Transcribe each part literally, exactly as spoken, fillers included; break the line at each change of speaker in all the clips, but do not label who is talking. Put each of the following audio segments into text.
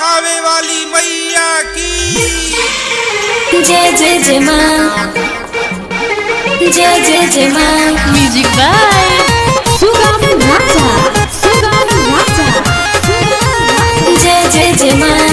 थावे वाली मैया की।
जय जय जय माँ, जय जय जय माँ।
Music by Sugam Raja, Sugam Raja.
जय जय जय माँ,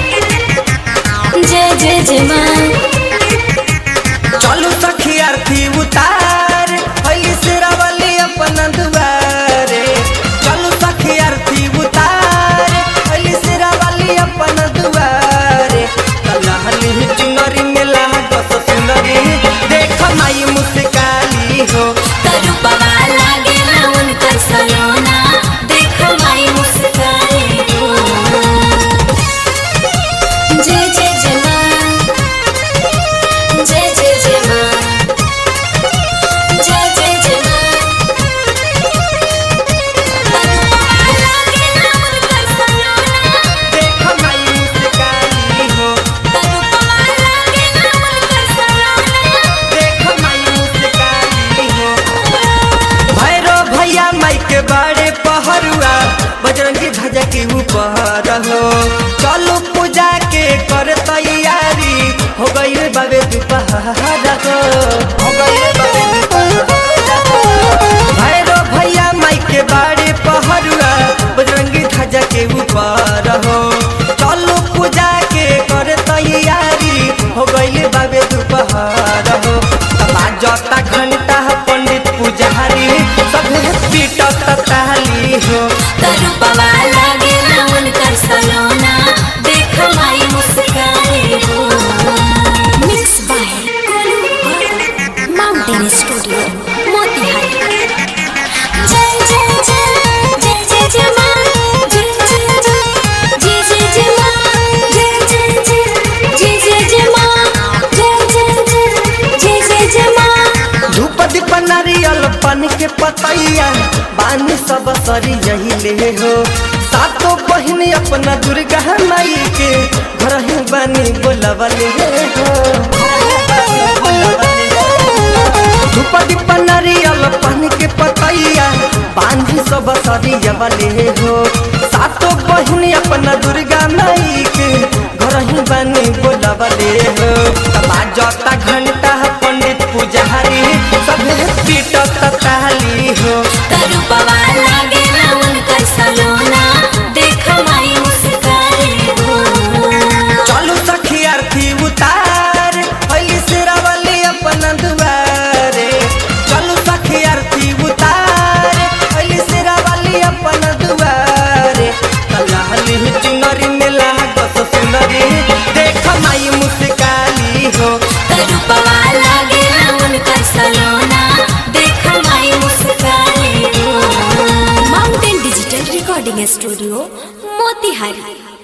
जय जय जय माँ।
चलू सखी आरती उतार हई सिरावली अपन दुआरे। चलू सखी आरती उतार हई सिरावली अपन दुआरे। लहली चुनरी में लागत सुनरी देख माई मुस्काली हो।
तरुपवा लागेला उनकर सलोना देख माई मुस्काली हो। जय जय जय माँ, जय जय जय माँ, जय जय जय माँ। तरुपवा लागेला उनकर सलोना
देख माई मुस्काली हो।
तरुपवा लागेला उनकर सलोना
देख माई मुस्काली हो। भैरो भैया माई के बड़े पहरुआ बजरंगी ध्वजा के ऊपर हो। चलो पूजा के कर तैयारी हो गई बाबे दोपहर हो। हो गई बाबे दोपहर हो। भैरो भैया माई के बड़े पहरुआ बजरंगी ध्वजा के ऊपर हो। चलो पूजा के कर तैयारी हो गई बाबे दोपहर हो। बाजता घंटा पंडित पुजारी सब पीटत ताली हो।
तरुपवा लागेला उनकर सलोना देख माई मुस्काली हो। Mix by mountain studio Motihari. जय जय जय जय जय जय माँ, जय जय जय जय जय जय माँ, जय जय जय जय जय जय माँ, जय जय जय जय जय जय माँ।
धूप दीप नारियल पान के पतैया बानी सब सरी यही ले हो। सातों बहन अपना दुर्गा माई के घर ही बानी बोलवले हो। धूप दीप नारियल पान के पतैया बानी सब सरी यवले हो। सातों बहन अपना दुर्गा माई के घर ही बानी बोलवले हो। बाजता घंटा पंडित पुजारी सब पीटत ताली हो।
तरुपवा लागेला उनकर सलोना देख माई मुस्काली हो।
चलू सखी आरती उतार हई सिरावली अपन दुआरे। चलू सखी आरती उतार हई सिरावली अपन दुआरे। लहली चुनरी में लागत सुनरी देख माई मुस्काली हो।
तरुपवा लागेला उनकर सलोना देख माई मुस्काली हो। Mountain digital recording studio Motihari.